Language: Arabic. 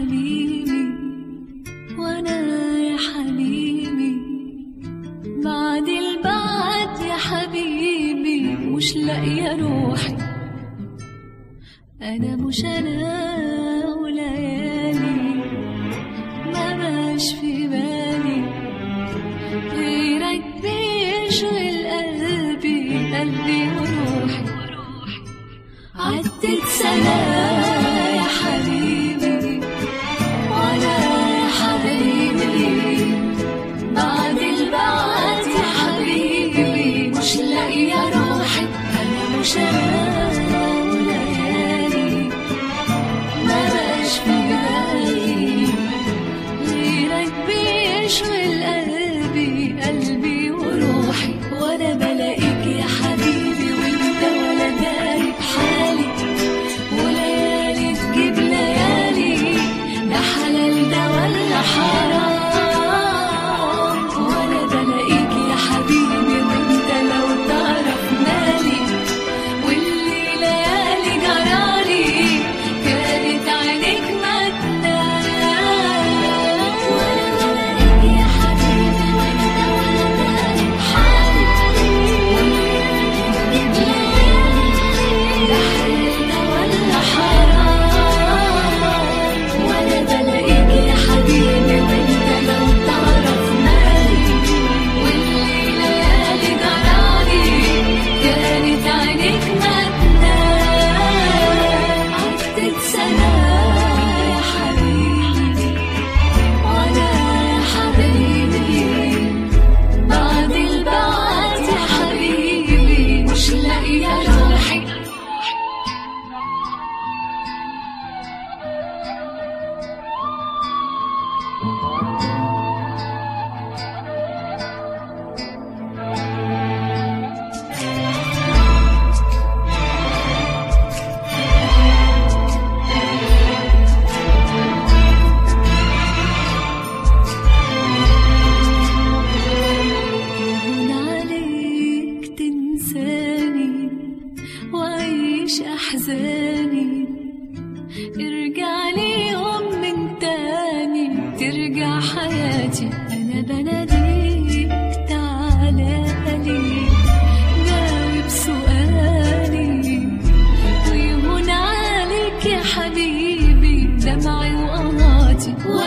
حبيبي وانا يا حبيبي بعد البعد يا حبيبي مش لاقيه روحي. انا مش انا وليالي ما باش في بالي غيرك بيشغل قلبي وروحي. عدت سنة يا حبيبي وانا يا حبيبي بعد البعد يا حبيبي مش لاقيه روحي. انا مش انا وليالي ما بقاش في بالي غيرك بيشغل قلبي وروحي. وانا بلاقيك يا حبيبي وانت ولا داري بحالي وليالي تجيب ليالي. ده حلال ده ولا حرام؟ وانا بلاقيك يا حبيبي وانت لو تعرف مالي واللي ليالي جرالي كانت عينيك ما تنام. وانا بلاقيك يا حبيبي وانت ولا داري بحالي وليالي تجيب ليالي. ده حلال ده ولا حرام؟ وانا بلاقيك يا حبيبي وانت لو تعرف مالي واللي ليالي جرالي كانت عينيك ما تنام. عدت سنة يا حبيبي وانا يا حبيبي بعد البعد يا حبيبي مش لاقيه روحي. هون عليك تنساني وعيش أحزاني. ارجع لي يوم من تاني ترجع حياتي. أنا بناديك تعالى لي جاوب سؤالي. ويهون عليك يا حبيبي دمعي وقناطي.